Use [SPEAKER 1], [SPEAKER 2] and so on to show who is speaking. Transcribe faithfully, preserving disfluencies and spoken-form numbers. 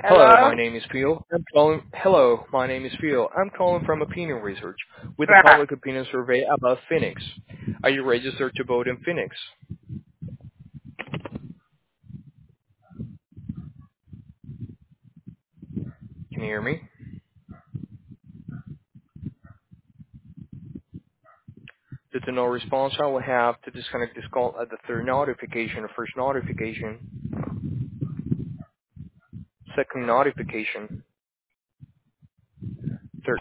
[SPEAKER 1] Hello,
[SPEAKER 2] Hello?
[SPEAKER 1] my name is Phil. I'm calling. Hello, my name is Phil. I'm calling from Opinion Research with a
[SPEAKER 2] Right.
[SPEAKER 1] public opinion survey about Phoenix. Are you registered to vote in Phoenix? Can you hear me? Due to no response, I will have to disconnect this call at the third notification or first notification, second notification.